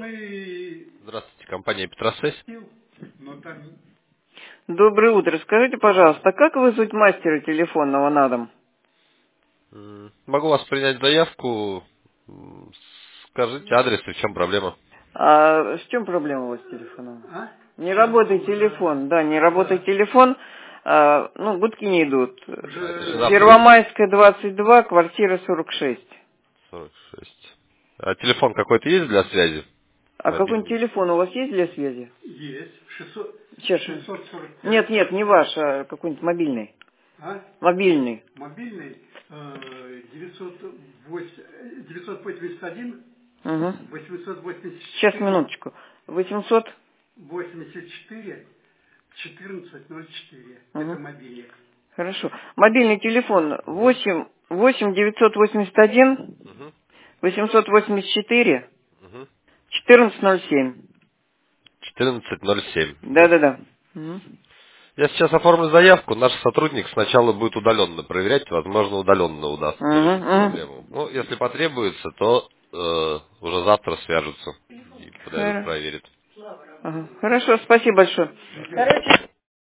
Здравствуйте, компания Петросвязь. Доброе утро. Скажите, пожалуйста, как вызвать мастера телефонного на дом? Могу вас принять заявку. Скажите адрес и в чем проблема. А с чем проблема у вас с телефоном? Не работает телефон. Да, не работает телефон. Гудки не идут. Это же завтра. Первомайская, 22, квартира 46. 46. А телефон какой-то есть для связи? А какой-нибудь Мобильный. телефон у вас есть для связи? Есть. 600, Сейчас. 645. Нет, не ваш, а какой-нибудь мобильный. Мобильный. Мобильный 981 Угу. 884. Сейчас, минуточку. 800. 84 1404. Угу. Это мобильник. Хорошо. Мобильный телефон 8 981 Угу. 884 Угу. 1407. 1407. Да. Угу. Я сейчас оформлю заявку. Наш сотрудник сначала будет удаленно проверять. Возможно, удаленно удастся решить проблему. Ну, если потребуется, то уже завтра свяжутся и подойдут, проверят. Ага. Хорошо, спасибо большое. Короче,